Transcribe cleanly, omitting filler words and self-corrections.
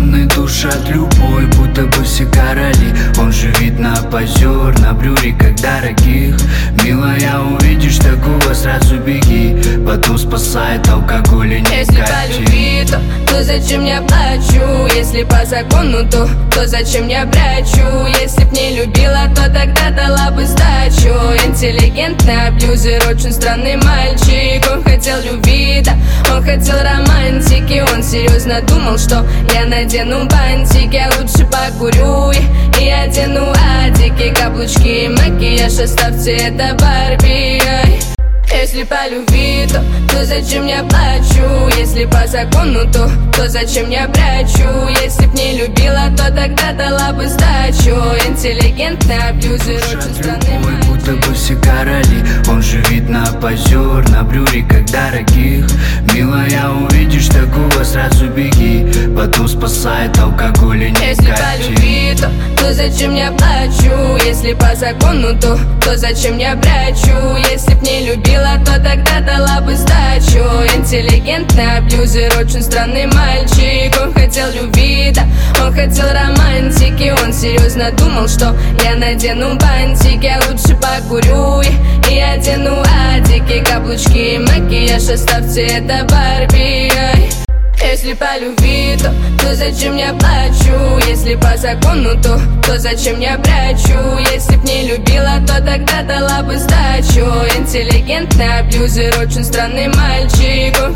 Пацаны душат любой, будто бы все короли. Он же видно позер на брюриках дорогих. Милая, увидишь такого, сразу беги. Потом спасает алкоголь и никотин. Если по любви, то зачем я плачу? Если по закону, то зачем я прячу? Если б не любила, то тогда дала бы сдачу. Интеллигентный абьюзер, очень странный мальчик. Он хотел любви, да, он хотел романтики. Он серьезно думал, что я надену бантик. Я лучше покурю и одену адики. Каблучки и макияж, оставьте это Барби. Если по любви, то зачем я плачу? Если по закону, то зачем я прячу? Если б не любила, то тогда дала бы сдачу. Интеллигентный абьюзер, очень странный мальчик. Будто бы все короли. Он же видно позер на брюриках дорогих. Милая, увидишь такого, сразу беги. Потом спасает алкоголь и никотин. Если по любви, то зачем я плачу? Если по закону, то зачем я прячу? Если б не любила, то тогда дала бы сдачу. Интеллигентный абьюзер, очень странный мальчик. Он хотел любви, да, он хотел романтики. Он серьезно думал, что я надену бантик. Я лучше покурю и одену адики. Каблучки и макияж, оставьте это Барби. Если по любви, то зачем я плачу? Если по закону, то зачем я прячу? Если б не любила, то тогда дала бы сдачу. Интеллигентный абьюзер, очень странный мальчик. Он